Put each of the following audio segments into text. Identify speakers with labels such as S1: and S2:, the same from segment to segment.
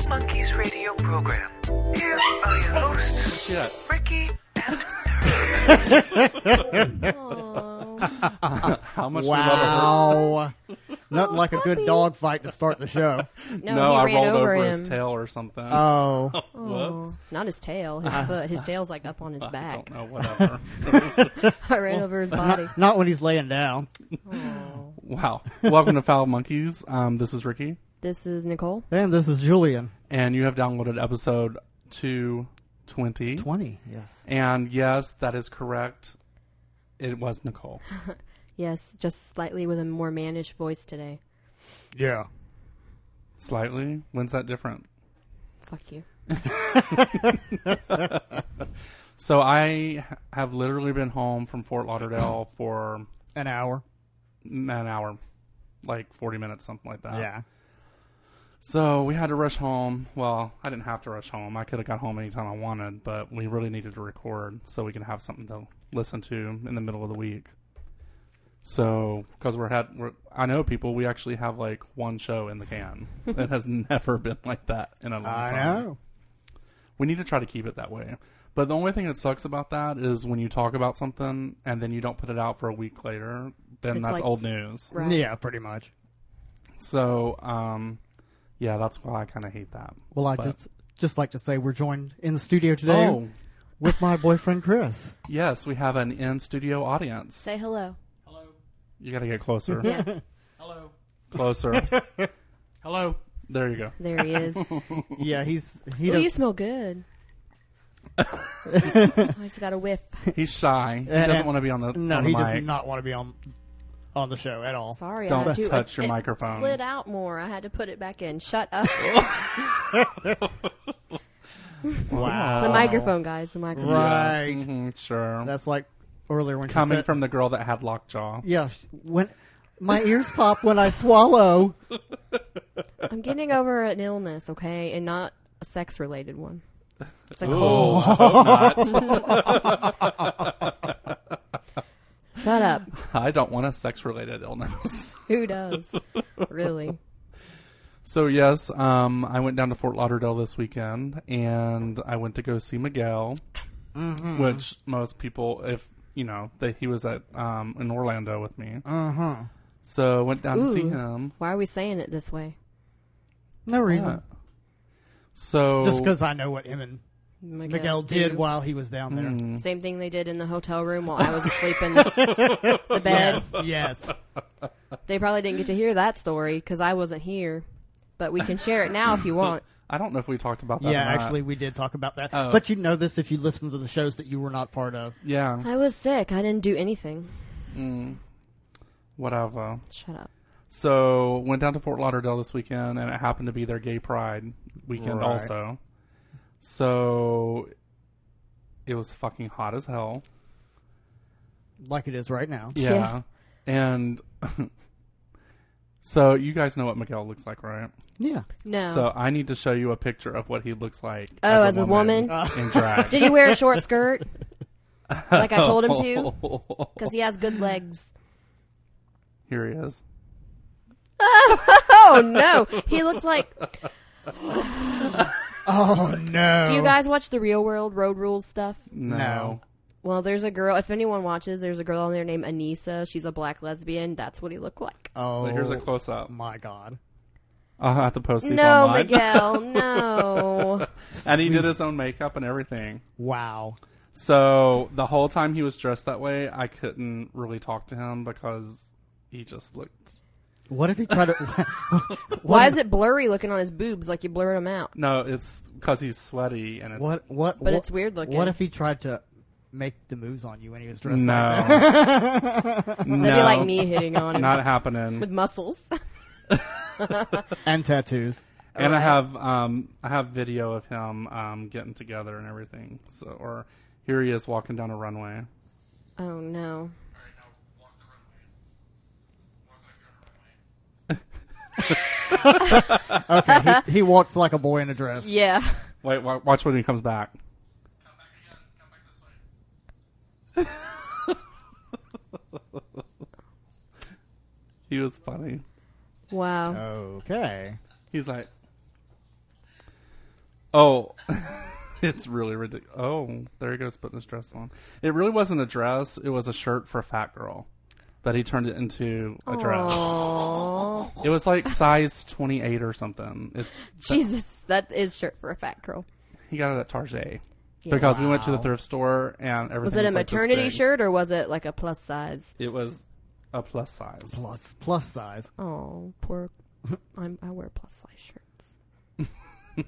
S1: Monkeys radio program. Here are your hosts,
S2: Yes.
S1: Ricky and
S2: How much we love
S3: Wow. Nothing like a good dog fight to start the show.
S2: No,
S4: he
S2: I
S4: ran
S2: rolled over
S4: him.
S2: his tail or something.
S3: Oh.
S2: Whoops.
S4: Not his tail, his foot. His tail's like up on his
S2: I
S4: back.
S2: don't know, whatever.
S4: I ran over his body.
S3: Not when he's laying down.
S4: Oh.
S2: Wow. Welcome to Foul Monkeys. This is Ricky,
S4: This is Nicole.
S3: And this is Julian.
S2: and you have downloaded episode 220.
S3: 20, yes.
S2: And yes, that is correct. It was Nicole.
S4: Yes, just slightly with a more mannish voice today.
S3: Yeah.
S2: Slightly. When's that different?
S4: Fuck you.
S2: So I have literally been home from Fort Lauderdale for
S3: An hour.
S2: an hour, like 40 minutes, something like that.
S3: Yeah.
S2: So we had to rush home. Well, I didn't have to rush home. I could have got home anytime I wanted, but we really needed to record so we can have something to listen to in the middle of the week. So, because I know people, we actually have like one show in the can. It has never been like that in a long
S3: I
S2: time.
S3: know.
S2: We need to try to keep it that way. But the only thing that sucks about that is when you talk about something and then you don't put it out for a week later, then
S4: It's
S2: that's
S4: like-
S2: old news.
S4: Right.
S3: Yeah, pretty much.
S2: So, yeah, that's why I kind of hate that.
S3: Well, I
S2: But-
S3: just like to say we're joined in the studio today
S2: Oh,
S3: with my boyfriend, Chris.
S2: yes, we have an in-studio audience.
S4: Say hello.
S2: You got to get closer.
S4: Yeah,
S5: Hello.
S2: Closer.
S5: Hello.
S2: There you go.
S4: there he is.
S3: Yeah, he
S4: Oh,
S3: does,
S4: you smell good. I just got a whiff.
S2: He's shy. He doesn't want to be on the
S3: No,
S2: on the
S3: he
S2: mic.
S3: does not want to be on the show at all.
S4: Sorry,
S2: Don't
S4: I had to
S2: touch your
S4: it
S2: microphone.
S4: Slid out more. I had to put it back in. Shut up.
S3: Wow.
S4: The microphone, guys. The microphone.
S3: Right.
S2: Yeah, sure.
S3: That's like earlier when
S2: Coming
S3: she said,
S2: from the girl that had lockjaw.
S3: Yeah, when my ears pop when I swallow.
S4: I'm getting over an illness, okay, and not a sex-related one. It's a
S2: Ooh,
S4: cold.
S2: I hope not.
S4: Shut up.
S2: I don't want a sex-related illness.
S4: Who does? Really?
S2: So yes, I went down to Fort Lauderdale this weekend, and I went to go see Miguel, which most people, if you know, he was at in Orlando with me. So went down to see
S4: Ooh.
S2: him.
S4: Why are we saying it this way?
S3: No reason.
S2: So
S3: Just because I know what him and Miguel did while he was down there.
S4: Same thing they did in the hotel room while I was asleep in the bed.
S3: Yes.
S4: They probably didn't get to hear that story because I wasn't here. But we can share it now if you want.
S2: I don't know if we talked about that.
S3: Yeah,
S2: or not.
S3: actually, we did talk about that.
S2: Oh.
S3: But you know this if you listen to the shows that you were not part of.
S2: Yeah,
S4: I was sick. I didn't do anything.
S2: whatever.
S4: Shut up.
S2: So went down to Fort Lauderdale this weekend, and it happened to be their Gay Pride weekend
S3: Right.
S2: also. So it was fucking hot as hell.
S3: Like it is right now.
S2: Yeah,
S4: Yeah.
S2: and so you guys know what Miguel looks like, right?
S3: Yeah.
S4: No.
S2: So I need to show you a picture of what he looks like.
S4: Oh, as a woman?
S2: in drag.
S4: Did he wear a short skirt? Like I told him to? Because he has good legs.
S2: Here he is.
S4: Oh, no. He looks like...
S3: Oh, no.
S4: Do you guys watch the Real World Road Rules stuff?
S2: No.
S4: Well, there's a girl... If anyone watches, there's a girl on there named Anissa. She's a black lesbian. That's what he looked like.
S3: Oh,
S2: Well, here's a close up.
S3: my God.
S2: I'll have to post these
S4: No,
S2: online.
S4: Miguel. No.
S2: And he did his own makeup and everything.
S3: Wow.
S2: So the whole time he was dressed that way, I couldn't really talk to him because he just looked...
S3: What if he tried to...
S4: Why is it blurry looking on his boobs like you blurred them out?
S2: No, it's because he's sweaty and it's...
S4: But it's weird looking.
S3: What if he tried to make the moves on you when he was dressed
S2: No.
S3: like that?
S4: That'd be like me hitting on him
S2: Not happening.
S4: with muscles.
S3: And tattoos.
S2: And
S4: Alright.
S2: I have video of him getting together and everything. So, or here he is walking down a runway.
S4: Oh, no.
S3: Okay, he walks like a boy in a dress.
S4: Yeah.
S2: Wait, watch when he comes back.
S5: Come back again. Come back this way.
S2: He was funny.
S4: Wow.
S3: Okay.
S2: He's like, Oh, it's really ridiculous. Oh, there he goes putting his dress on. It really wasn't a dress. It was a shirt for a fat girl. But he turned it into a dress.
S4: Aww.
S2: It was like size 28 or something.
S4: Jesus, that is shirt for a fat girl.
S2: He got it at Target.
S4: Yeah.
S2: Because we went to the thrift store and everything
S4: Was it a
S2: like this
S4: maternity
S2: big.
S4: shirt or was it like a plus size?
S2: It was a plus size.
S3: Plus size.
S4: Oh, poor. I wear plus size shirts.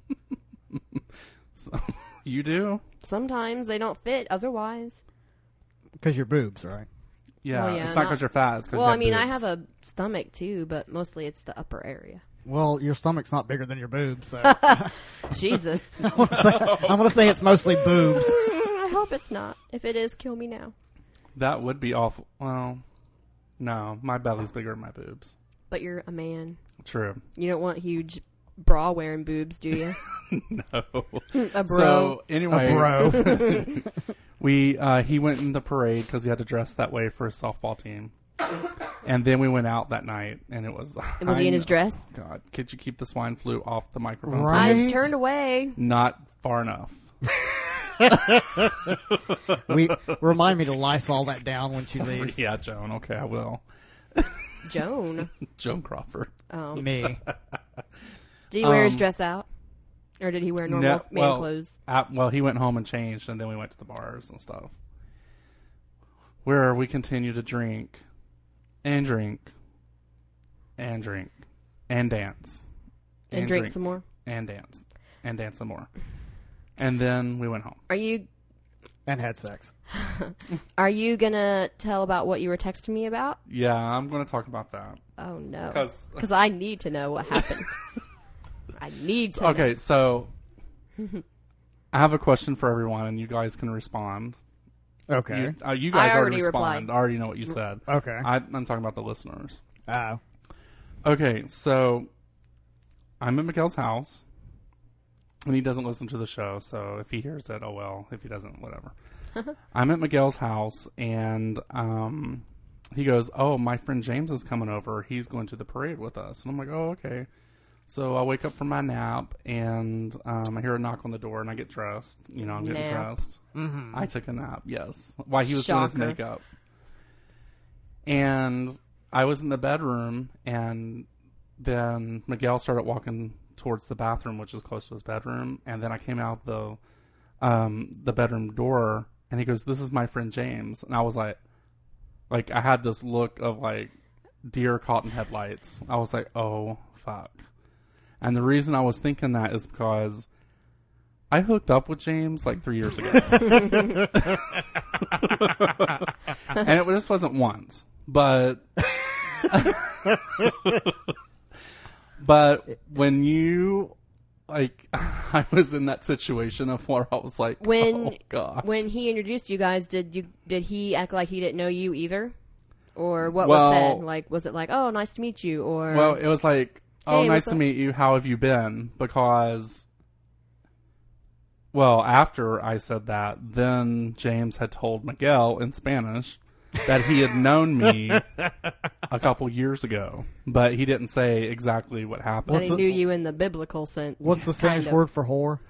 S2: So, you do?
S4: Sometimes they don't fit otherwise.
S3: Because your boobs, right?
S2: Yeah,
S4: Well, yeah,
S2: it's not
S4: not-
S2: because you're fat. It's because
S4: Well,
S2: you
S4: I mean, I
S2: boobs.
S4: have a stomach too, but mostly it's the upper area.
S3: Well, your stomach's not bigger than your boobs, so
S4: Jesus.
S3: I'm gonna say it's mostly boobs.
S4: I hope it's not. If it is, kill me now.
S2: That would be awful. Well, no, my belly's bigger than my boobs.
S4: But you're a man.
S2: True.
S4: You don't want huge bra wearing boobs, do you?
S2: No.
S4: A bro.
S2: So anyway,
S3: Bro.
S2: he went in the parade because he had to dress that way for his softball team, and then we went out that night, and it was.
S4: And was he in his dress?
S2: God, could you keep the swine flu off the microphone?
S3: Right.
S2: please?
S4: I turned away.
S2: Not far enough.
S3: Remind me to Lysol that down when she leaves.
S2: Yeah, Joan. Okay, I will.
S4: Joan.
S2: Joan Crawford.
S4: Oh.
S3: Me.
S4: Did he wear his dress out? Or did he wear normal man clothes?
S2: Well, he went home and changed, and then we went to the bars and stuff, where we continued to drink, and drink, and drink, and dance,
S4: And drink some more?
S2: and dance, and dance some more, and then we went home.
S4: Are you
S3: And had sex.
S4: gonna tell about what you were texting me about?
S2: Yeah, I'm going to talk about that.
S4: Oh no.
S2: 'Cause-
S4: Because I need to know what happened. I need to know.
S2: Okay, so I have a question for everyone, and you guys can respond.
S3: Okay.
S2: You guys
S4: I
S2: already
S4: already
S2: respond.
S4: replied.
S2: I already know what you said.
S3: Okay.
S2: I'm talking about the listeners.
S3: Oh.
S2: Okay, so I'm at Miguel's house, and he doesn't listen to the show, so if he hears it, oh well. If he doesn't, whatever. I'm at Miguel's house, and he goes, oh, my friend James is coming over. He's going to the parade with us. And I'm like, oh, okay. So I wake up from my nap, and I hear a knock on the door, and I get dressed. You know, I'm getting
S4: Nap.
S2: dressed. Mm-hmm. I took a nap, yes. While he was doing his
S4: Shocker.
S2: makeup. And I was in the bedroom, and then Miguel started walking towards the bathroom, which is close to his bedroom. And then I came out the bedroom door, and he goes, this is my friend James. And I was like I had this look of like deer caught in headlights. I was like, oh, fuck. And the reason I was thinking that is because I hooked up with James like 3 years ago. And it just wasn't once. But when you like I was in that situation of where I was like, oh God.
S4: When he introduced you guys, did he act like he didn't know you either? Or what
S2: Well-
S4: was said? Like, was it like, oh, nice to meet you? Or
S2: Well, it was like, oh,
S4: Hey,
S2: nice
S4: what's
S2: to
S4: up?
S2: meet you. How have you been? Because, well, after I said that, then James had told Miguel in Spanish that he had known me a couple years ago, but he didn't say exactly what
S4: that
S2: happened.
S4: he knew you in the biblical sense.
S3: What's the Spanish
S4: Kind of.
S3: word for whore?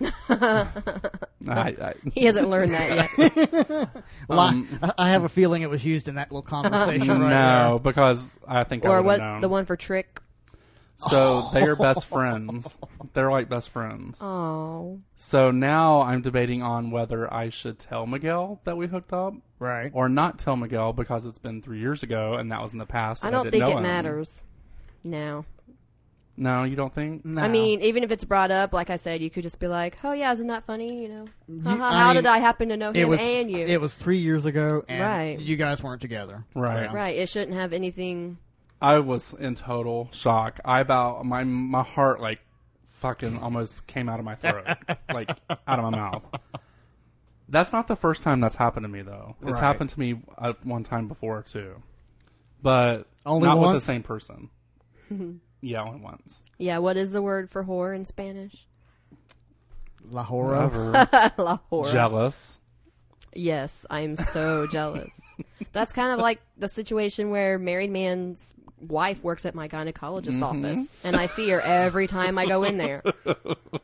S4: He hasn't learned that yet.
S3: Well, I have a feeling it was used in that little conversation right
S2: no, because I think I
S4: Or
S2: would
S4: what?
S2: have known.
S4: The one for trick?
S2: So they are best friends. They're like best friends.
S4: Oh,
S2: So now I'm debating on whether I should tell Miguel that we hooked up.
S3: there. Right.
S2: Or not tell Miguel because it's been 3 years ago and that was in the past.
S4: I
S2: and
S4: don't
S2: didn't
S4: think
S2: know
S4: it
S2: him.
S4: matters. No.
S2: No, you don't think?
S3: No.
S4: I mean, even if it's brought up, like I said, you could just be like, "Oh yeah, isn't that funny?" You know,
S3: I
S4: how
S3: mean,
S4: did I happen to know
S3: it
S4: him
S3: was
S4: and you?
S3: It was 3 years ago, and
S4: Right.
S3: you guys weren't together.
S2: Right.
S3: So.
S4: Right. It shouldn't have anything.
S2: I was in total shock. My heart like fucking almost came out of my throat, like out of my mouth. That's not the first time that's happened to me though. It's
S3: Right.
S2: happened to me one time before too, but
S3: Only
S2: not with the
S3: once?
S2: same person. Yeah, only once.
S4: Yeah. What is the word for whore in Spanish?
S3: La Hora.
S2: Whatever.
S4: La hora.
S2: Jealous.
S4: Yes, I'm so jealous. That's kind of like the situation where married man's wife works at my gynecologist office, and I see her every time I go in there.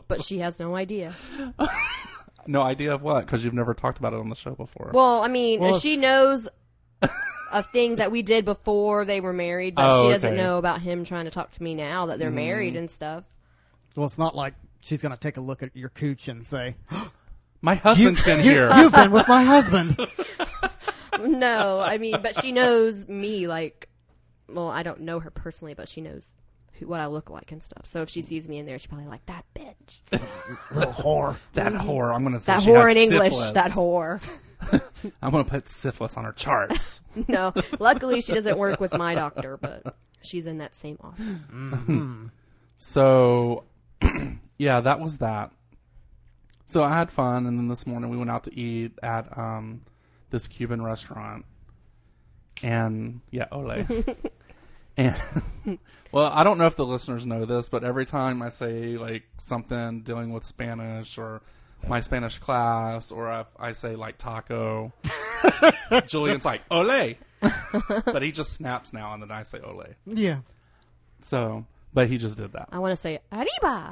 S4: But she has no idea.
S2: No idea of what? Because you've never talked about it on the show before.
S4: Well, I mean, she knows of things that we did before they were married, but she doesn't know about him trying to talk to me now that they're married and stuff.
S3: Well, it's not like she's going to take a look at your cooch and say,
S2: my husband's been here.
S3: You've been with my husband.
S4: No, I mean, but she knows me, like, well, I don't know her personally, but she knows what I look like and stuff. So if she sees me in there, she's probably like, that bitch.
S3: Little whore.
S2: That whore. I'm going to say
S4: That
S2: she
S4: whore
S2: has
S4: in English.
S2: syphilis.
S4: That whore.
S2: I'm going to put syphilis on her charts.
S4: No, luckily she doesn't work with my doctor, but she's in that same office.
S3: Mm-hmm.
S2: So, yeah, that was that. So I had fun, and then this morning we went out to eat at this Cuban restaurant. And, yeah, ole. And, well, I don't know if the listeners know this, but every time I say, like, something dealing with Spanish or my Spanish class, or if I say, like, taco, Julian's like, ole. But he just snaps now, and then I say ole.
S3: Yeah.
S2: So, but he just did that.
S4: I want to say, arriba.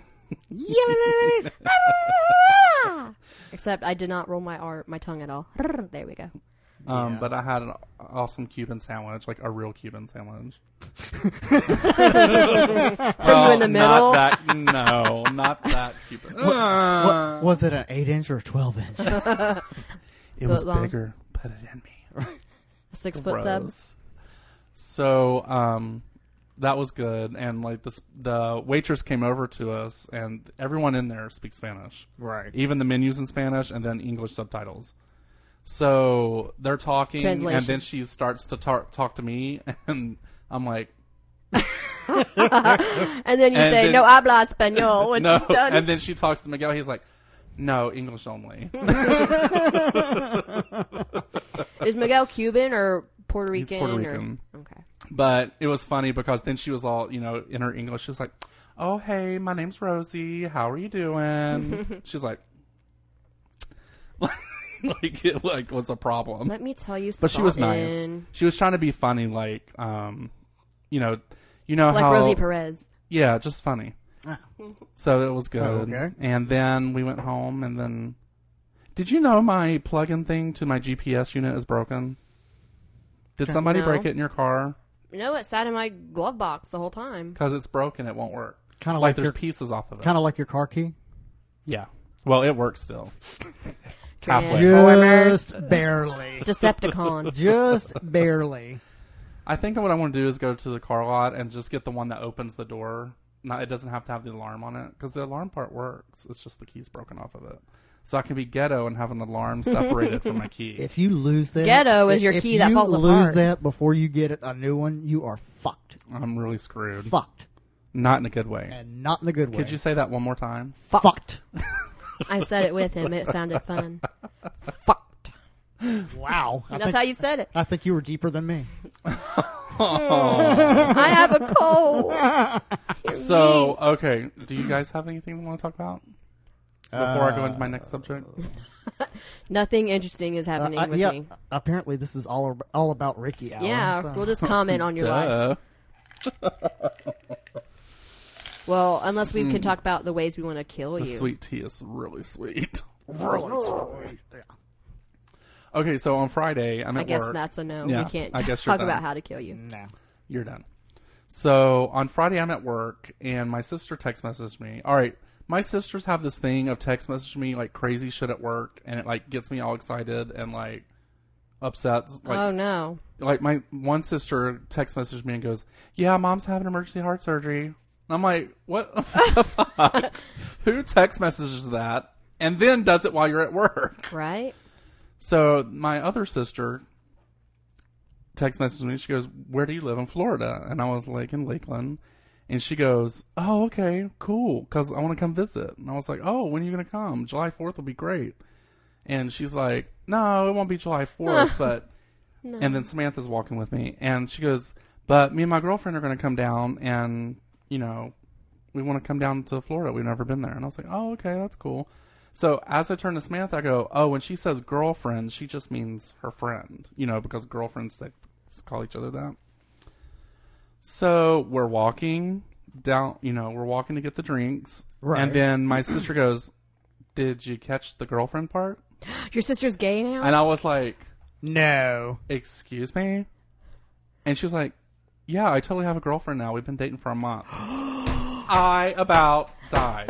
S4: Except I did not roll my tongue at all. There we go.
S2: But I had an awesome Cuban sandwich, like a real Cuban sandwich.
S4: Were you in the middle?
S2: Not that Cuban.
S3: What, was it an 8-inch or a 12-inch?
S2: It was
S4: long.
S2: bigger. Put it in me.
S4: 6 foot sub.
S2: Gross. So, that was good. And like the waitress came over to us, and everyone in there speaks Spanish.
S3: Right.
S2: Even the menus in Spanish, and then English subtitles. So they're talking,
S4: Translation.
S2: and then she starts to talk to me, and I'm like,
S4: And then you
S2: And
S4: say,
S2: then-
S4: no habla español when
S2: no.
S4: she's done.
S2: And then she talks to Miguel. He's like, no, English only.
S4: Is Miguel Cuban or Puerto
S2: He's
S4: Rican?
S2: Puerto Rican.
S4: Or... Okay.
S2: But it was funny because then she was all, in her English. She was like, oh, hey, my name's Rosie. How are you doing? She's like, like, what's a problem?
S4: Let me tell you something.
S2: But she was nice. She was trying to be funny, like, you know
S4: Like
S2: how
S4: Rosie Perez.
S2: Yeah, just funny. So it was good.
S3: Oh, okay.
S2: And then we went home, and then did you know my plug-in thing to my GPS unit is broken? Did somebody
S4: No.
S2: break it in your car?
S4: No, it sat in my glove box the whole time.
S2: Because it's broken, it won't work.
S3: Kind of
S2: Like
S3: like
S2: there's
S3: your
S2: pieces off of it.
S3: kind of like your car key.
S2: Yeah. Well, it works still. Halfway.
S3: Just barely.
S4: Decepticon.
S3: Just barely.
S2: I think what I want to do is go to the car lot and just get the one that opens the door. It doesn't have to have the alarm on it, because the alarm part works. It's just the key's broken off of it. So I can be ghetto and have an alarm separated from my key.
S3: If you lose that,
S4: Ghetto is your key that falls
S3: If you lose
S4: apart.
S3: that before you get a new one, you are fucked.
S2: I'm really screwed.
S3: Fucked.
S2: Not in a good way.
S3: And not in the good way.
S2: Could you say that one more time?
S3: Fucked.
S4: I said it with him. It sounded fun. Fucked.
S3: Wow.
S4: That's how you said it.
S3: I think you were deeper than me.
S4: I have a cold.
S2: So, okay. Do you guys have anything you want to talk about before I go into my next subject?
S4: Nothing interesting is happening with
S3: yeah,
S4: me.
S3: apparently this is all about Ricky. Alan,
S4: Yeah,
S3: so.
S4: we'll just comment on your life. Well, unless we can talk about the ways we want to kill
S2: The
S4: you.
S2: sweet tea is really sweet.
S3: Really sweet. Yeah.
S2: Okay, so on Friday, I'm
S4: I
S2: at
S4: guess
S2: work.
S4: that's a no.
S2: Yeah,
S4: We can't
S2: I guess you're
S4: talk
S2: done.
S4: about how to kill you.
S3: No.
S2: You're done. So on Friday, I'm at work, and my sister text messaged me. All right, my sisters have this thing of text messaging me like crazy shit at work, and it like gets me all excited and like upsets. Like,
S4: Oh, no.
S2: like my one sister text messaged me and goes, "Yeah, mom's having emergency heart surgery." And I'm like, "What the fuck? Who text messages that and then does it while you're at work?"
S4: Right?
S2: So my other sister text messaged me. She goes, "Where do you live in Florida?" And I was like, "In Lakeland." And she goes, "Oh, okay, cool, because I want to come visit." And I was like, "Oh, when are you going to come? July 4th will be great." And she's like, "No, it won't be July 4th, but..."
S4: No.
S2: And then Samantha's walking with me, and she goes, "But me and my girlfriend are going to come down, and, we want to come down to Florida. We've never been there." And I was like, "Oh, okay, that's cool." So as I turn to Samantha, I go, "Oh, when she says girlfriend, she just means her friend, because girlfriends, they call each other that." So we're walking down, we're walking to get the drinks.
S3: Right.
S2: And then my sister goes, "Did you catch the girlfriend part?"
S4: Your sister's gay now?
S2: And I was like,
S3: No.
S2: "Excuse me?" And she was like, "Yeah, I totally have a girlfriend now. We've been dating for a month." I about died.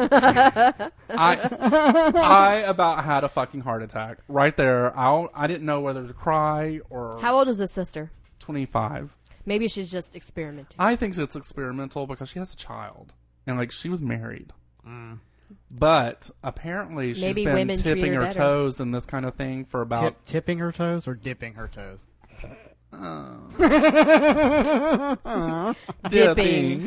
S2: I about had a fucking heart attack right there. I didn't know whether to cry or.
S4: How old is this sister?
S2: 25.
S4: Maybe she's just experimenting.
S2: I think it's experimental because she has a child and she was married. But apparently she's
S4: Maybe
S2: been
S4: women treat
S2: tipping
S4: her
S2: her
S4: better.
S2: toes and this kind of thing for about
S3: Tipping her toes or dipping her toes?
S4: Dipping.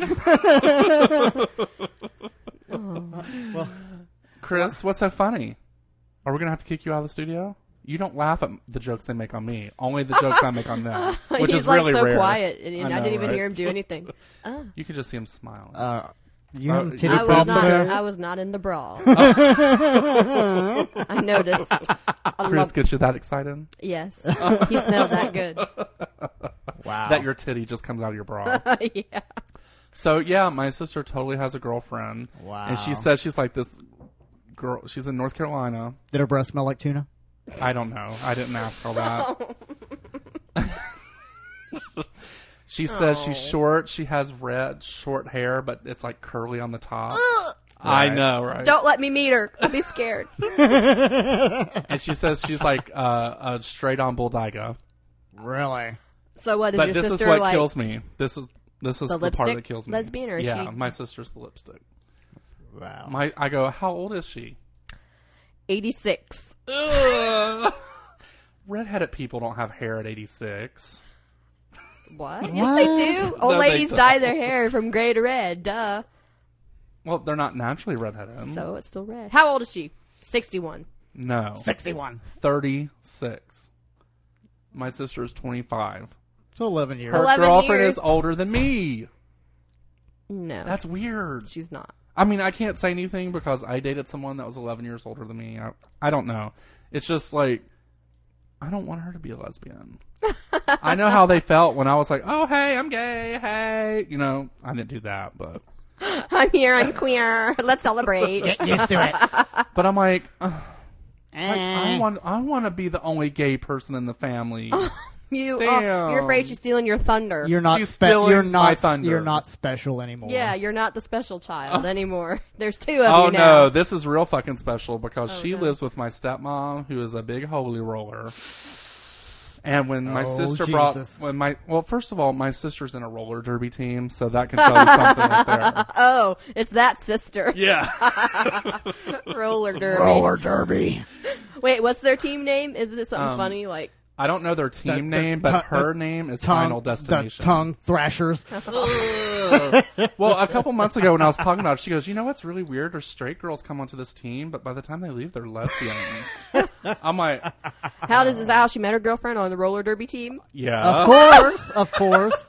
S3: Well,
S2: Chris, what's so funny? Are we gonna have to kick you out of the studio? You don't laugh at the jokes they make on me. Only the jokes I make on them, which
S4: He's
S2: is really
S4: so
S2: rare.
S4: quiet, and I,
S2: I know,
S4: didn't even
S2: right?
S4: hear him do anything.
S2: You could just see him smiling.
S3: you having
S2: I
S3: titty
S4: I was
S3: problems
S4: not.
S3: there?
S4: I was not in the brawl. I noticed.
S2: Chris gets you that excited
S4: Yes, he smelled that good.
S3: Wow.
S2: that your titty just comes out of your bra.
S4: Yeah.
S2: So yeah, my sister totally has a girlfriend.
S3: Wow.
S2: And she says she's like this girl. She's in North Carolina.
S3: Did her breath smell like tuna?
S2: I don't know. I didn't ask all that. She says she's short. She has red short hair, but it's like curly on the top. I know, right?
S4: Don't let me meet her. I'll be scared.
S2: And she says she's like a straight on bulldyga.
S3: Really?
S4: So what is
S2: But
S4: your
S2: this is
S4: sister
S2: what
S4: like?
S2: kills me. This is the part
S4: lipstick
S2: that kills me.
S4: lesbian, or is
S2: yeah,
S4: she-
S2: my sister's the lipstick.
S3: Wow.
S2: I go, how old is she?
S4: 86.
S2: Redheaded people don't have hair at 86.
S4: What? Yes, they do. Old
S2: No, they
S4: ladies
S2: don't.
S4: dye their hair from gray to red. Duh.
S2: Well, they're not naturally redheaded.
S4: So it's still red. How old is she? 61.
S2: No.
S3: 61.
S2: 36. My sister is 25.
S3: So 11 years.
S2: Her
S4: 11
S2: girlfriend
S4: years.
S2: is older than me.
S4: No,
S2: That's weird.
S4: she's not.
S2: I mean, I can't say anything because I dated someone that was 11 years older than me. I don't know. It's just like, I don't want her to be a lesbian. I know how they felt when I was like, oh, hey, I'm gay. Hey. I didn't do that, but.
S4: I'm here. I'm queer. Let's celebrate.
S3: Get used to it.
S2: But I'm like, I want to be the only gay person in the family. Damn.
S4: You're afraid she's stealing your thunder.
S3: You're not.
S2: She's stealing my thunder.
S3: You're not special anymore.
S4: Yeah, you're not the special child anymore. There's two of
S2: Oh
S4: you now.
S2: no, this is real fucking special because she
S4: no.
S2: lives with my stepmom, who is a big holy roller. And when my
S3: Oh,
S2: sister
S3: Jesus.
S2: first of all, my sister's in a roller derby team, so that can tell you something right there.
S4: Oh, it's that sister.
S2: Yeah.
S4: Roller derby.
S3: Roller derby.
S4: Wait, what's their team name? Isn't it something funny? Like,
S2: I don't know their team
S3: The
S2: name, but
S3: tongue-
S2: her name is Final
S3: The
S2: Destination.
S3: tongue thrashers.
S2: Well, a couple months ago when I was talking about it, she goes, what's really weird? There's straight girls come onto this team, but by the time they leave, they're lesbians. I'm like,
S4: is that how she met her girlfriend on the roller derby team?
S2: yeah.
S3: Of course. Of course.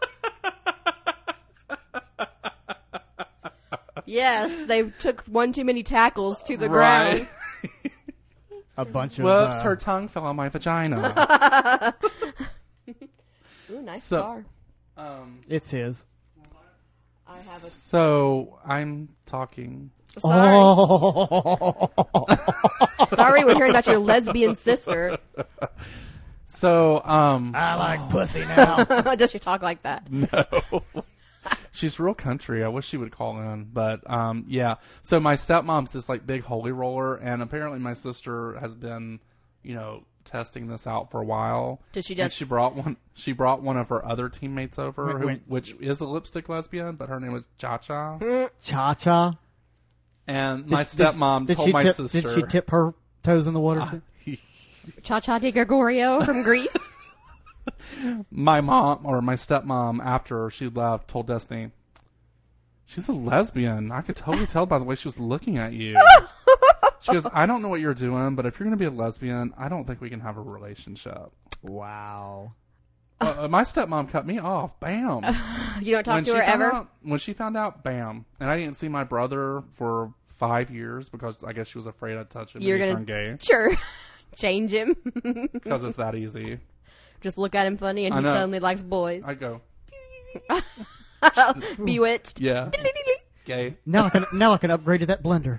S4: Yes, they took one too many tackles to the
S2: Right.
S4: ground.
S3: A bunch of.
S2: Whoops, her tongue fell on my vagina.
S4: Ooh, nice
S2: So-
S4: car.
S3: It's his.
S4: I have a.
S2: So I'm talking.
S4: Sorry,
S3: Oh.
S4: sorry, we're hearing about your lesbian sister.
S2: So
S3: I like pussy now.
S4: Does she talk like that?
S2: she's real country. I wish she would call in, but yeah. So my stepmom's this like big holy roller, and apparently my sister has been, testing this out for a while.
S4: Did she
S2: And
S4: just?
S2: she brought one. She brought one of her other teammates over,
S3: Wait.
S2: which is a lipstick lesbian, but her name was Cha Cha.
S3: Cha cha.
S2: And my stepmom told my sister.
S3: Did she tip her toes in the water? too?
S4: Cha Cha Di Gregorio from Greece.
S2: My mom or my stepmom, after she left, told Destiny, she's a lesbian. I could totally tell by the way she was looking at you. She goes, I don't know what you're doing, but if you're going to be a lesbian, I don't think we can have a relationship.
S3: Wow.
S2: My stepmom cut me off. Bam.
S4: You don't talk
S2: When
S4: to
S2: she
S4: her
S2: found
S4: ever?
S2: out- when she found out, bam. And I didn't see my brother for 5 years because I guess she was afraid I'd touch him
S4: You're
S2: and he'd
S4: gonna-
S2: turn gay.
S4: Sure. Change him.
S2: Because it's that easy.
S4: Just look at him funny, and
S2: I
S4: he
S2: know.
S4: suddenly likes boys.
S2: I go,
S4: Bewitched.
S2: yeah. Gay.
S3: Now I can upgrade to that blender.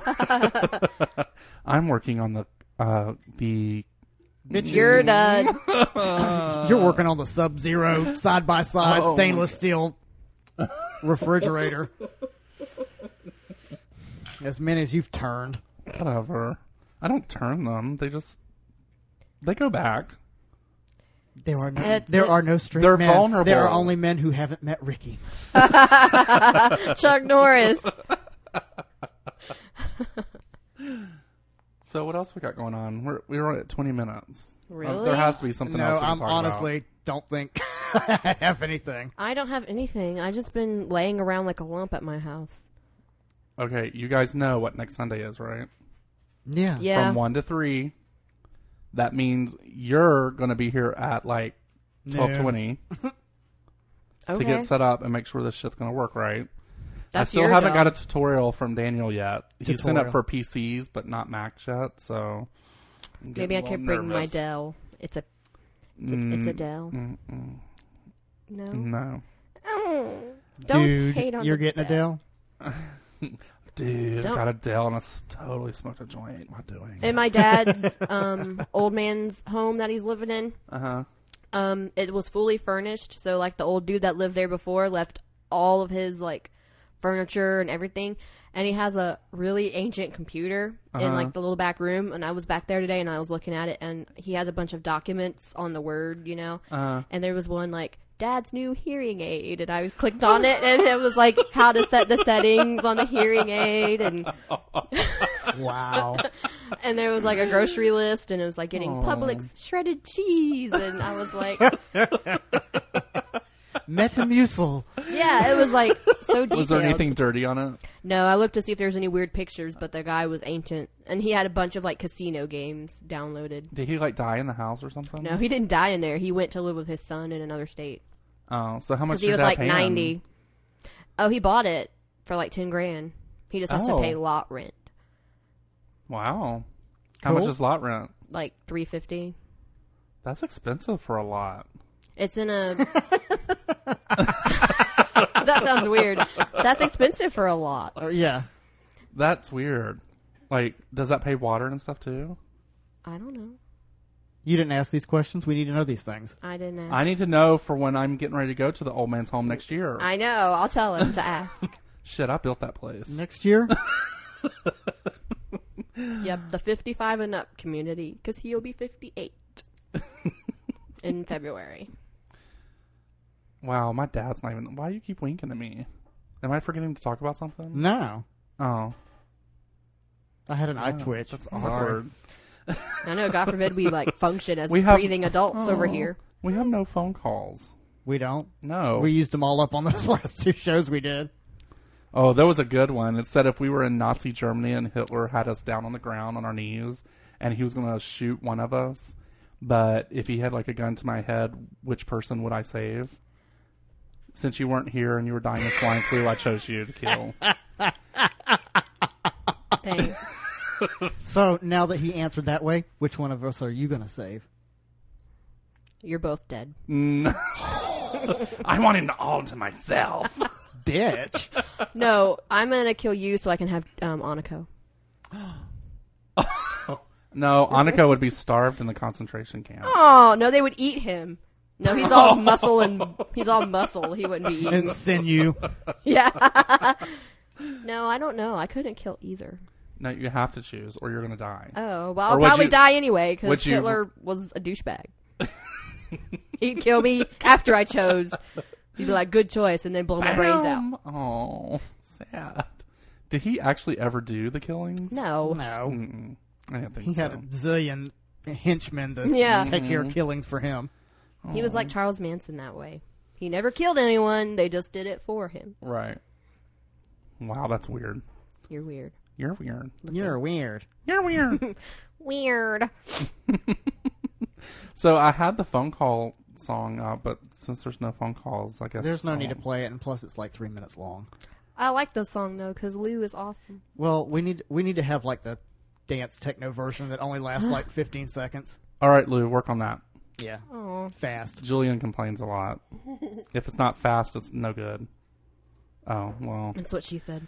S2: I'm working on the
S3: Bitch,
S4: You're done.
S3: you're working on the Sub-Zero side-by-side stainless steel refrigerator. As many as you've turned.
S2: whatever. I don't turn them. They go back.
S3: There are no,
S4: It-
S3: there
S4: it-
S3: are no straight
S2: They're
S3: men.
S2: vulnerable.
S3: There are only men who haven't met Ricky.
S4: Chuck Norris.
S2: So what else we got going on? We're at 20 minutes.
S4: Really?
S2: There has to be something else
S3: No,
S2: we can
S3: I'm
S2: talk
S3: honestly don't think I have anything.
S4: I don't have anything. I just been laying around like a lump at my house.
S2: about. Okay, you guys know what next Sunday is, right?
S3: Yeah.
S4: Yeah.
S2: From 1 to 3. That means you're going to be here at like 12:20
S4: Okay.
S2: to get set up and make sure this shit's going to work right.
S4: That's
S2: I still
S4: your
S2: haven't
S4: job.
S2: got a tutorial from Daniel yet. He sent it
S3: Tutorial.
S2: for PCs, but not Macs yet. So I'm
S4: Maybe
S2: getting
S4: I
S2: a
S4: could
S2: little
S4: bring my
S2: nervous.
S4: Dell. It's a Dell. No.
S2: No,
S4: Oh, don't
S3: Dude,
S4: hate on
S3: you're
S4: the
S3: getting
S4: Dell.
S3: a Dell?
S2: dude,
S4: Don't-
S2: got a Dell and I totally smoked a joint. What am I doing?
S4: In my dad's old man's home that he's living in, it was fully furnished. So like the old dude that lived there before left all of his like furniture and everything. And he has a really ancient computer in like the little back room. And I was back there today and I was looking at it and he has a bunch of documents on the Word, you know. And there was one like Dad's new hearing aid, and I clicked on it and it was like how to set the settings on the hearing aid, and
S3: Wow.
S4: and there was like a grocery list, and it was like getting Publix shredded cheese, and I was like,
S3: Metamucil.
S4: yeah, it was like so detailed.
S2: Was there anything dirty on it?
S4: No, I looked to see if there was any weird pictures, but the guy was ancient, and he had a bunch of like casino games downloaded.
S2: Did he like die in the house or something?
S4: No, he didn't die in there. He went to live with his son in another state
S2: Oh, so how much?
S4: because he
S2: did
S4: was
S2: Dad
S4: like
S2: pay him?
S4: 90. Oh, he bought it for like 10 grand. He just has to
S2: Oh.
S4: pay lot rent,
S2: Wow. How much
S3: Cool.
S2: is lot rent?
S4: like $350.
S2: That's expensive for a lot.
S4: It's in a. That sounds weird. That's expensive for a lot.
S3: Yeah.
S2: That's weird. Like, does that pay water and stuff too?
S4: I don't know.
S3: You didn't ask these questions. We need to know these things.
S4: I didn't ask.
S2: I need to know for when I'm getting ready to go to the old man's home next year.
S4: I know. I'll tell him to ask.
S2: Shit, I built that place.
S3: Next year?
S4: Yep, the 55 and up community, because he'll be 58 in February.
S2: Wow, my dad's not even. Why do you keep winking at me? Am I forgetting to talk about something?
S3: No.
S2: Oh,
S3: I had an eye twitch.
S2: that's
S3: Sorry.
S2: awkward.
S4: I know, God forbid we like function as
S2: We have-
S4: breathing adults over
S2: Oh.
S4: here.
S2: We have no phone calls.
S3: We don't.
S2: No.
S3: We used them all up on those last 2 shows we did.
S2: Oh, that was a good one. It said if we were in Nazi Germany and Hitler had us down on the ground on our knees and he was going to shoot one of us, but if he had like a gun to my head, which person would I save? Since you weren't here and you were dying of swine flu, I chose you to kill.
S4: Thanks.
S3: So now that he answered that way, which one of us are you going to save?
S4: You're both dead.
S2: I want him all to myself.
S3: Bitch.
S4: No, I'm going to kill you so I can have Aniko.
S2: No, Annika would be starved in the concentration camp.
S4: Oh, no, they would eat him. No, he's all muscle and he's all muscle. He wouldn't be eaten.
S3: And sinew.
S4: Yeah. No, I don't know. I couldn't kill either.
S2: No, you have to choose or you're going to die.
S4: Oh, well,
S2: Or
S4: I'll
S2: would
S4: probably
S2: you-
S4: die anyway because
S2: would you-
S4: Hitler was a douchebag. He'd kill me after I chose. He'd be like, good choice, and then blow my brains out.
S2: Oh, sad. Did he actually ever do the killings?
S4: No.
S3: No.
S2: Mm-mm. I didn't think
S3: He
S2: so.
S3: had a zillion henchmen to
S4: Yeah.
S3: take care of killings for him.
S4: He was like Charles Manson that way. He never killed anyone. They just did it for him.
S2: Right. Wow, that's weird.
S4: You're weird.
S2: You're weird.
S3: You're weird.
S2: You're weird.
S4: Weird.
S2: So I had the phone call song up, but since there's no phone calls, I guess
S3: There's no need to play it, and plus it's like 3 minutes long.
S4: I like this song, though, because Lou is awesome.
S3: Well, we need to have like the dance techno version that only lasts like 15 seconds.
S2: All right, Lou, work on that.
S3: Yeah.
S4: Oh,
S3: Fast.
S2: Julian complains a lot. If it's not fast, it's no good. Oh, well.
S4: That's what she said.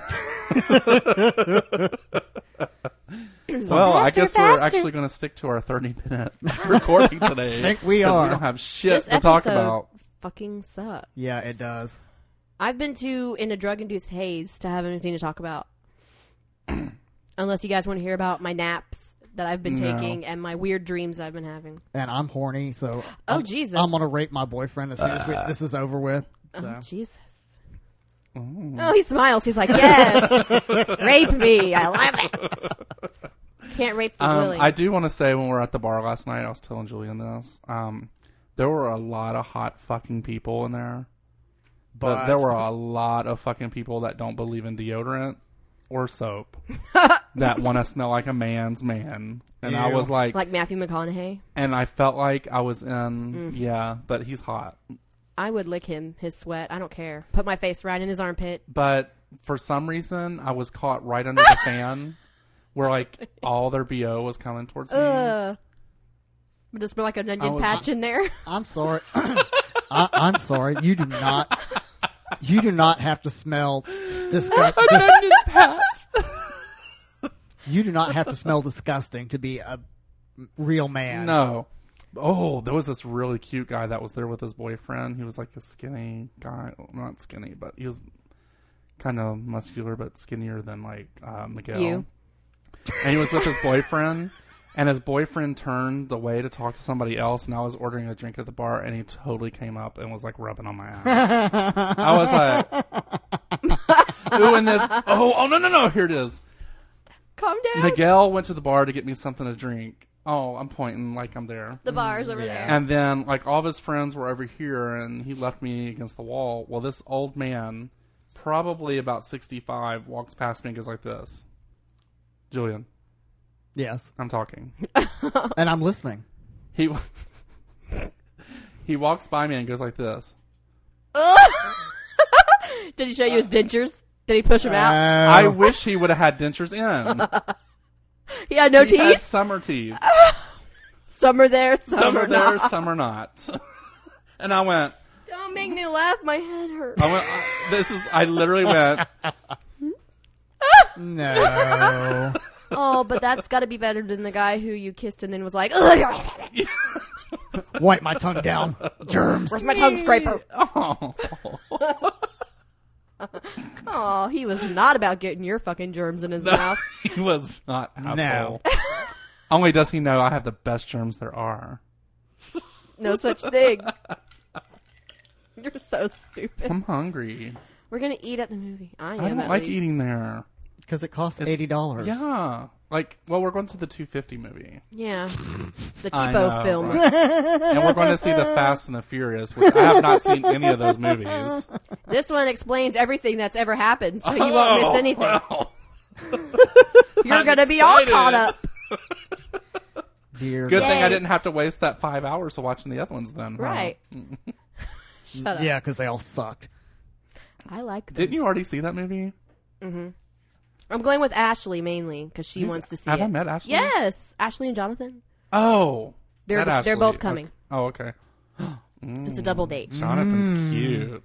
S2: Well, I
S4: Faster,
S2: guess we're
S4: faster.
S2: actually going to stick to our 30-minute recording today.
S3: I think we
S2: 'cause
S3: are.
S2: We don't have shit
S4: This
S2: to talk
S4: episode
S2: about.
S4: fucking sucks.
S3: Yeah, it does.
S4: I've been too in a drug-induced haze to have anything to talk about. Unless you guys want to hear about my naps that I've been
S2: No.
S4: taking and my weird dreams I've been having.
S3: And I'm horny, so
S4: Oh,
S3: I'm,
S4: Jesus.
S3: I'm gonna rape my boyfriend as soon as this is over with. So.
S4: Oh, Jesus.
S2: Ooh.
S4: Oh, he smiles. He's like, yes, rape me. I love it. Can't rape the willy.
S2: I do want to say when we were at the bar last night, I was telling Julian this. There were a lot of hot fucking people in there. But there were a lot of fucking people that don't believe in deodorant or soap that want to smell like a man's man. And I
S3: Ew.
S2: was like,
S4: Matthew McConaughey.
S2: and I felt like I was in, yeah, but he's hot.
S4: I would lick him, his sweat. I don't care. Put my face right in his armpit.
S2: But for some reason, I was caught right under the fan where like all their BO was coming towards me.
S4: Just smell like an onion
S2: was-
S4: patch in there.
S3: I'm sorry. I'm sorry. You do not. You do not have to smell disgusting. You do not have to smell disgusting to be a real man.
S2: No. Oh, there was this really cute guy that was there with his boyfriend. He was like a skinny guy. Well, not skinny, but he was kind of muscular, but skinnier than like Miguel.
S4: You.
S2: And he was with his boyfriend, and his boyfriend turned away to talk to somebody else, and I was ordering a drink at the bar, and he totally came up and was like rubbing on my ass. I was like, ooh, and then, oh, no, here it is.
S4: Calm down.
S2: Miguel went to the bar to get me something to drink. Oh, I'm pointing like I'm there.
S4: The bar's over
S3: Yeah.
S4: there.
S2: And then, like, all of his friends were over here, and he left me against the wall. Well, this old man, probably about 65, walks past me and goes like this. Julian,
S3: Yes,
S2: I'm talking.
S3: and I'm listening.
S2: He he walks by me and goes like this.
S4: Did he show you his dentures? Did he push him out?
S2: I wish he would have had dentures in.
S4: He had no
S2: He had
S4: teeth?
S2: summer teeth.
S4: Some are there,
S2: Some are there,
S4: not.
S2: some are not. And I went,
S4: Don't make me laugh. My head hurts.
S2: I literally went,
S3: No.
S4: Oh, but that's got to be better than the guy who you kissed and then was like, "Ugh,
S3: Wipe my tongue down. Germs.
S4: where's my tongue scraper?"
S2: oh.
S4: Oh, he was not about getting your fucking germs in his mouth.
S2: He was not asshole.
S3: No.
S2: Only does he know I have the best germs there are.
S4: No such thing. You're so stupid.
S2: I'm hungry.
S4: We're gonna eat at the movie. I am.
S2: I don't
S4: at
S2: like
S4: least.
S2: eating there.
S3: Because it costs $80.
S2: Yeah. Like, well, we're going to the 250 movie.
S4: Yeah, the
S2: I
S4: cheapo
S2: know,
S4: film.
S2: right? And we're going to see The Fast and the Furious, which I have not seen any of those movies.
S4: This one explains everything that's ever happened, so you won't miss anything.
S2: Well,
S4: You're
S2: I'm
S4: gonna be all
S2: excited.
S4: caught up.
S3: Dear
S2: good thing
S4: Yay.
S2: I didn't have to waste that 5 hours of watching the other ones then. huh?
S4: Right. Shut up.
S3: Yeah, because they all sucked.
S4: I like this.
S2: Didn't you already see that movie?
S4: I'm going with Ashley mainly because she wants to see
S2: Have
S4: it.
S2: I met Ashley?
S4: Yes, Ashley and Jonathan.
S2: Oh.
S4: They're
S2: that
S4: they're
S2: Ashley.
S4: both coming.
S2: Okay.
S4: It's a double date.
S2: Jonathan's cute.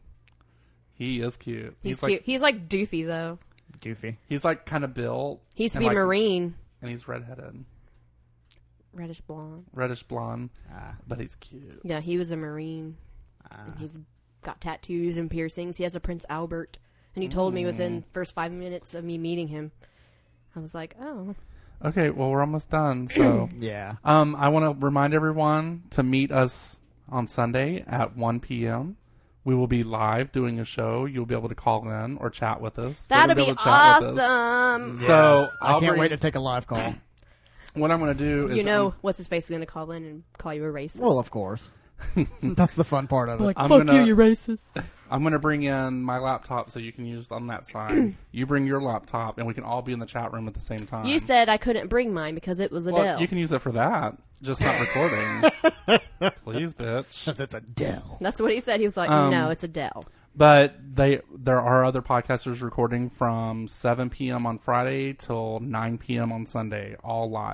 S2: He is cute.
S4: He's
S2: like
S4: cute. He's like doofy though.
S3: Doofy.
S2: he's like kind of built.
S4: He used to
S2: and
S4: be
S2: like-
S4: Marine,
S2: and he's redheaded,
S4: reddish blonde.
S2: reddish blonde, but he's cute.
S4: Yeah, he was a Marine. And he's got tattoos and piercings. He has a Prince Albert, and he told me within first 5 minutes of me meeting him. I was like, oh,
S2: Okay, well we're almost done. So,
S3: Yeah.
S2: I want to remind everyone to meet us on Sunday at 1 p.m. We will be live doing a show. You'll be able to call in or chat with us.
S4: that'd
S2: You'll
S4: be
S2: able to chat with us.
S4: awesome.
S2: So
S3: Yes. I
S2: I'll
S3: can't
S2: bring-
S3: wait to take a live call.
S2: What I'm going to do is
S4: You know, what's his face is going to call in and call you a racist.
S3: Well, of course. That's the fun part of it.
S2: I'm
S4: fuck
S2: gonna,
S4: you, you racist.
S2: I'm going to bring in my laptop so you can use it on that side. You bring your laptop, and we can all be in the chat room at the same time.
S4: You said I couldn't bring mine because it was Adele.
S2: well, you can use it for that, just not recording. Please, bitch.
S3: Because it's Adele.
S4: That's what he said. He was like, no, it's Adele.
S2: But there are other podcasters recording from 7 p.m. on Friday till 9 p.m. on Sunday, all live.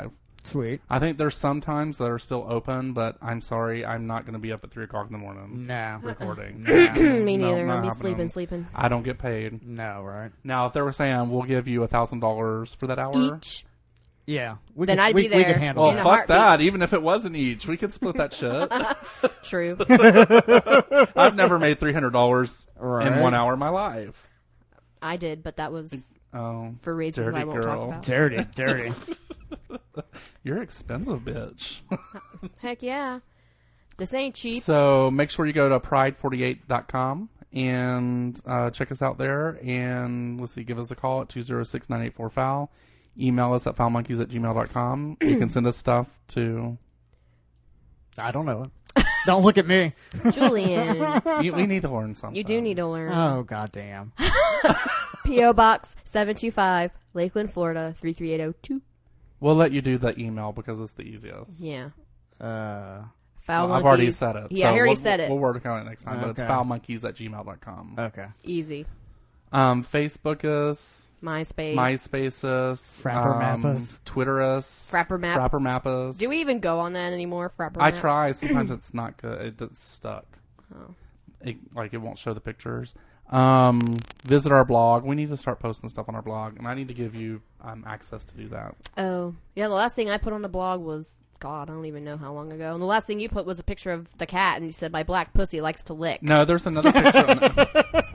S3: Sweet.
S2: I think there's some times that are still open, but I'm sorry, I'm not going to be up at 3 o'clock in the morning
S3: No.
S2: recording.
S4: Me
S2: No,
S4: neither.
S2: not
S4: I'll be
S2: happening.
S4: sleeping.
S2: I don't get paid.
S3: No, right?
S2: Now, if they were saying we'll give you $1,000 for that hour,
S4: Each.
S3: Yeah.
S4: Then I'd be
S3: We
S4: there.
S3: could handle
S2: well,
S4: In a
S3: that.
S2: fuck
S4: heartbeat.
S2: that. Even if it wasn't each, we could split that shit.
S4: True.
S2: I've never made $300
S3: Right.
S2: in 1 hour of my life.
S4: I did, but that was
S2: Oh,
S4: for reasons
S2: dirty
S4: I won't
S2: girl.
S4: talk about.
S3: Dirty, dirty.
S2: You're expensive, bitch.
S4: Heck yeah. This ain't cheap.
S2: So make sure you go to pride48.com and check us out there. And let's see, give us a call at 206-984-FOUL. Email us at foulmonkeys@gmail.com. You can send us stuff to...
S3: I don't know it. Don't look at me.
S4: Julian,
S2: we need to learn something.
S4: you do need to learn.
S3: Oh, goddamn.
S4: P.O. Box 725, Lakeland, Florida 33802.
S2: We'll let you do the email because it's the easiest.
S4: Yeah.
S3: Uh,
S4: Foul
S2: Well, I've already
S4: monkeys.
S2: said it.
S4: Yeah,
S2: so
S4: I already
S2: we'll,
S4: said it.
S2: We'll work on it next time, but it's
S3: Okay.
S2: foulmonkeys@gmail.com.
S3: okay.
S4: Easy.
S2: Facebook us,
S4: MySpace.
S2: MySpace us,
S3: Frapper map us.
S2: Twitter us,
S4: Frapper map.
S2: Frapper map us.
S4: Do we even go on that anymore? Frapper
S2: I
S4: map?
S2: try. Sometimes it's not good. It's stuck.
S4: Oh.
S2: It won't show the pictures. Visit our blog. We need to start posting stuff on our blog, and I need to give you access to do that.
S4: Oh. Yeah, the last thing I put on the blog was, God, I don't even know how long ago. And the last thing you put was a picture of the cat, and you said, my black pussy likes to lick.
S2: No, there's another picture. On there.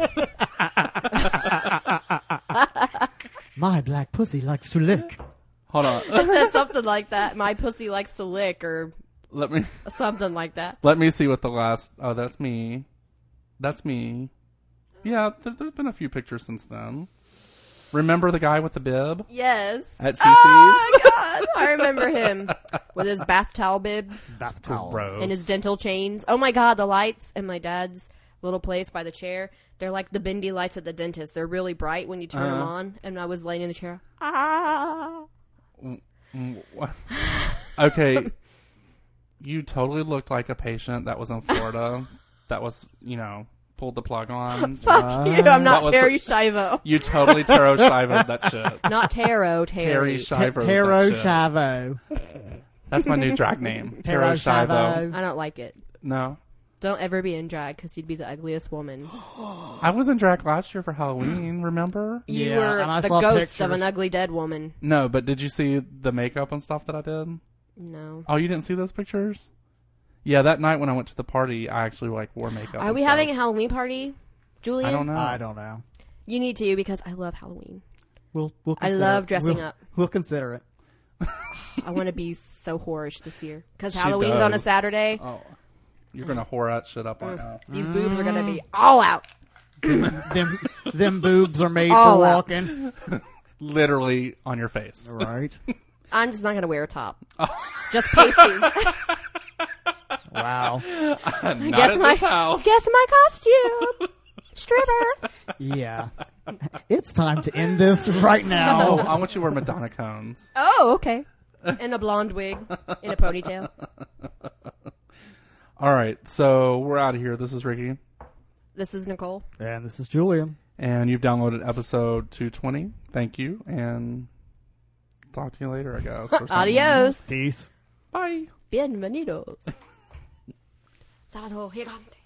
S3: My black pussy likes to lick.
S2: Hold on.
S4: It said something like that. My pussy likes to lick, or
S2: Let me
S4: something like that.
S2: see what the last. Oh, that's me. That's me. Yeah, there's been a few pictures since then. Remember the guy with the bib
S4: Yes.
S2: at CC's?
S4: Oh, God. I remember him with his bath towel bib
S3: Bath towel.
S2: Gross.
S4: and his dental chains. Oh, my God, the lights in my dad's little place by the chair. They're like the bendy lights at the dentist. They're really bright when you turn them on. And I was laying in the chair. Ah.
S2: Okay, you totally looked like a patient that was in Florida that was, pulled the plug on.
S4: Fuck you. I'm not
S2: That was-
S4: Terry Schiavo.
S2: You totally Taro Shivo'd that shit.
S4: Not Taro,
S2: Terry
S4: Terry.
S2: Shivo.
S3: Taro Shavo.
S2: That's my new drag name.
S3: Taro
S2: Taro Shivo.
S3: Shavo.
S4: I don't like it.
S2: No.
S4: Don't ever be in drag because you'd be the ugliest woman.
S2: I was in drag last year for Halloween, remember?
S4: You
S3: Yeah,
S4: were
S3: and I
S4: the
S3: saw
S4: ghost of
S3: pictures.
S4: an ugly dead woman.
S2: No, but did you see the makeup and stuff that I did?
S4: No.
S2: Oh, you didn't see those pictures? Yeah, that night when I went to the party, I actually wore makeup.
S4: Are
S2: and
S4: we
S2: stuff.
S4: having a Halloween party, Julian?
S2: I don't know.
S3: I don't know.
S4: You need to because I love Halloween.
S3: We'll
S4: I
S3: consider
S4: love
S3: it.
S4: dressing
S3: We'll-
S4: up.
S3: We'll consider it.
S4: I want to be so whorish this year because
S2: She
S4: Halloween's on a
S2: does.
S4: Saturday.
S2: Oh, you're gonna whore that shit up right now.
S4: These boobs are gonna be all out.
S3: Them boobs are made
S4: All
S3: for
S4: out.
S3: walking.
S2: Literally on your face.
S3: Right.
S4: I'm just not gonna wear a top. Just pasties.
S3: Wow.
S2: Not
S4: Guess
S2: at
S4: my
S2: this house.
S4: guess my costume. Stripper.
S3: Yeah. It's time to end this right
S2: Oh,
S3: now.
S2: I want you to wear Madonna cones.
S4: Oh, okay. In a blonde wig, in a ponytail.
S2: All right, so we're out of here. This is Ricky,
S4: This is Nicole.
S3: And this is Julian.
S2: and you've downloaded episode 220. Thank you, and talk to you later, I guess. or something.
S4: Adios.
S3: Peace.
S2: Bye.
S4: Bienvenidos. Sábado gigante.